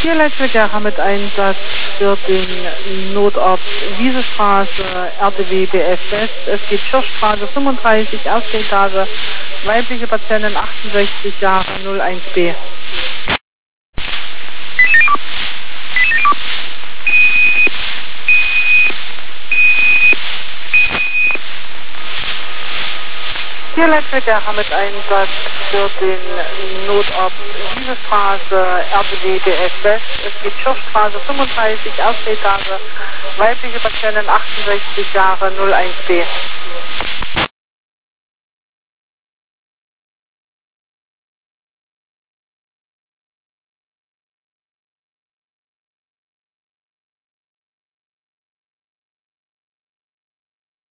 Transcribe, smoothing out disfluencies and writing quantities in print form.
Hier Leitverkehr mit Einsatz für den Notort Wiesestraße, RTW BF West. Es geht Schirchstraße 35, erste Etage, weibliche Patientin 68 Jahre 01B. Hier Leitverkehr mit Einsatz für den Notort Wiesestraße, RTW BF West. Es geht Schirchstraße 35, erste Etage, weibliche Patientin 68 Jahre 01B.